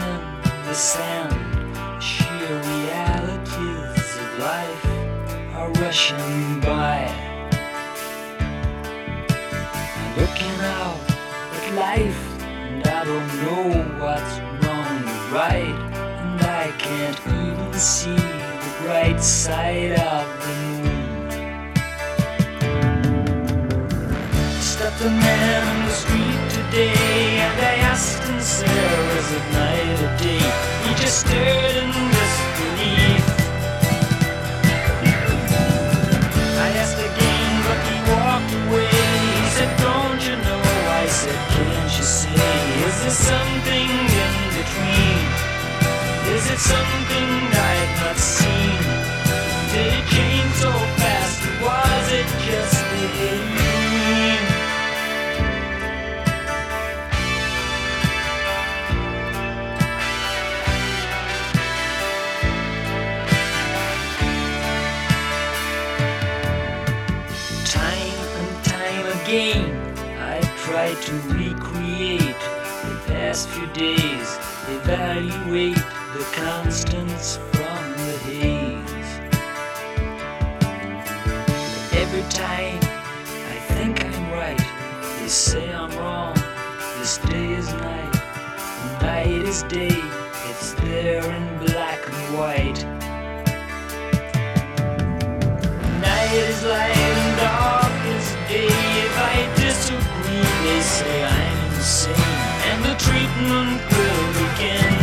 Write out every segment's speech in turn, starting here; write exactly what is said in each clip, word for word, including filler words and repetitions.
in the sand. Sheer realities of life are rushing by. I'm looking out at life, and I don't know what's wrong or right, and I can't even see the bright side of the moon. Stopped a man on the street today, and I asked him, sir, is it night or day? He just stared in disbelief. I asked again, but he walked away. He said, don't you know? I said, can't you say, is there something in between? Is it something I've not seen? Did it change so fast, or was it just a dream? Again, I tried to recreate the past few days, evaluate the constants from the haze. Every time I think I'm right, they say I'm wrong. This day is night, and night is day. It's there in black and white. Night is light and dark is day. If I disagree, they say I'm insane, and the treatment will begin.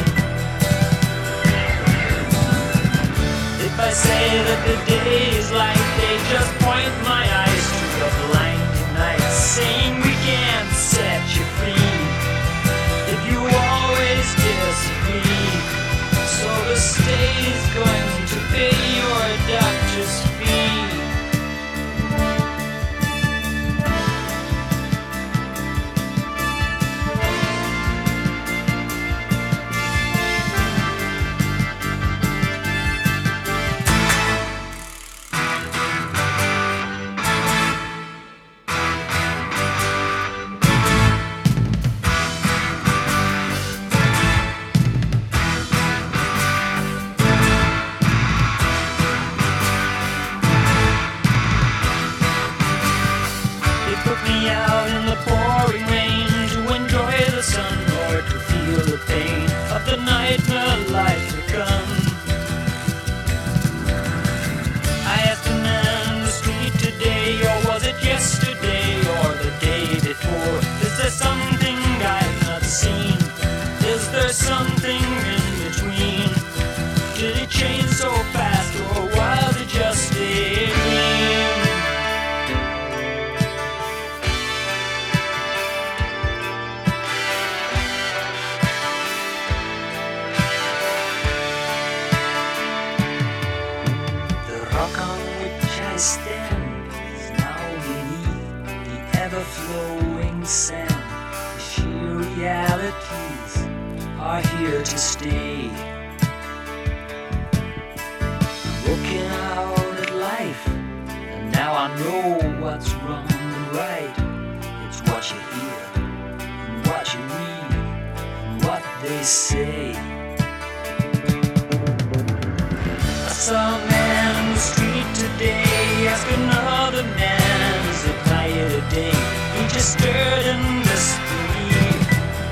If I say that the day is light, they just point my eyes to the blinding night, saying we can't set you free if you always disagree. So the state is going to pay your doctor's fee. Out in the pouring rain to enjoy the sun or to feel the pain of the nightmare life to come. I asked a man on the street today, or was it yesterday or the day before? Is there something I've not seen? Is there something in between? Did it change so fast, or was it just a dream? Stand is now beneath the ever-flowing sand. The sheer realities are here to stay. I'm looking out at life, and now I know what's wrong and right. It's what you hear, and what you read, and what they say. I saw a man on the street today, ask another man, is it night or day? He just stared in disbelief.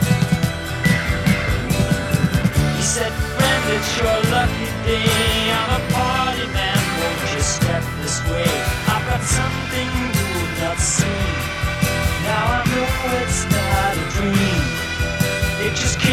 He said, friend, it's your lucky day. I'm a party man, won't you step this way? I've got something you've not seen. Now I know it's not a dream. It just